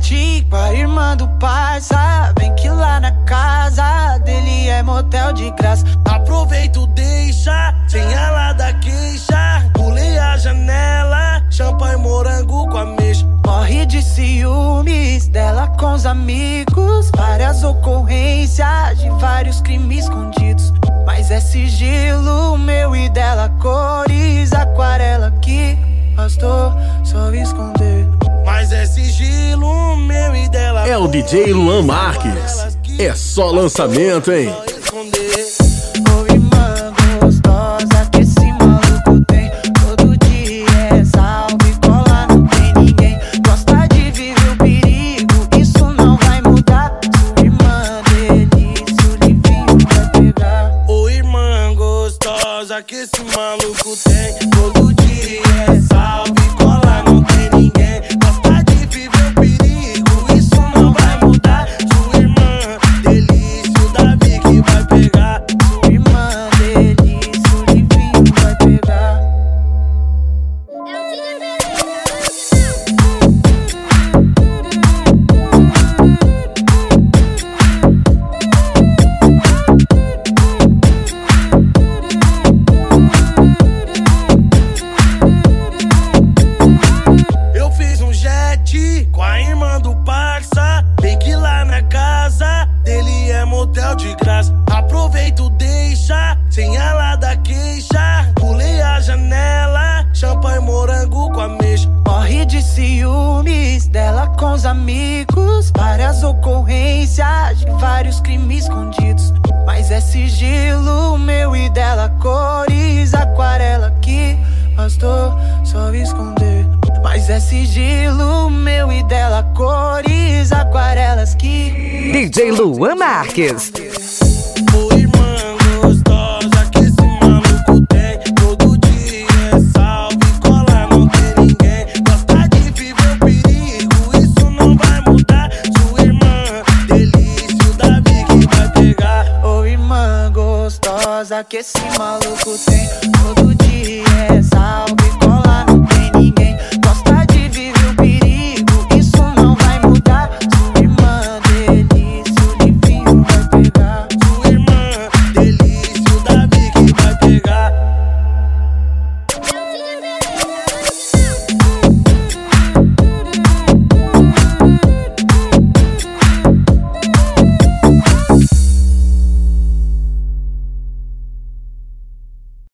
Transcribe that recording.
jet com a irmã do parça. Vem que lá na casa dele é motel de graça. Aproveito, deixa, sem ela da queixa. Pulei a janela, champanhe morango com ameixa. Morre de ciúmes dela com os amigos. Várias ocorrências de vários crimes escondidos. Mas é sigilo meu e dela, cores aquarela que bastou só esconder. Mas é sigilo meu e dela. É o DJ Luan Marques. É só lançamento, hein? Ô irmã gostosa que esse maluco tem. Todo dia é salve, cola, não tem ninguém. Gosta de viver o perigo, isso não vai mudar. Sua irmã delícia, o livinho vai pegar. Ô irmã gostosa que esse maluco tem. Todo dia é salve, cola, não tem ninguém. Gosta de viver o perigo, isso não vai mudar. Sua irmã delícia, o Davi que vai pegar. Sua irmã delícia, o livinho vai pegar. Eu fiz um jet com a irmã do parça. Bem que lá na casa dele é motel de graça. Aproveito, deixa, sem ela da queixa. Pulei a janela, champanhe morango com ameixa. Morre de ciúmes dela com os amigos. Várias ocorrências de vários crimes escondidos. Mas é sigilo meu e dela, cores aquarela que bastou só esconder. Mas é sigilo meu e dela, cores aquarelas que DJ Luan Marques. Ô irmã gostosa que esse maluco tem. Todo dia é salve, cola, não tem ninguém. Gosta de viver o perigo, isso não vai mudar. Sua irmã delícia, o Davi que vai pegar. ô irmã gostosa que esse maluco tem.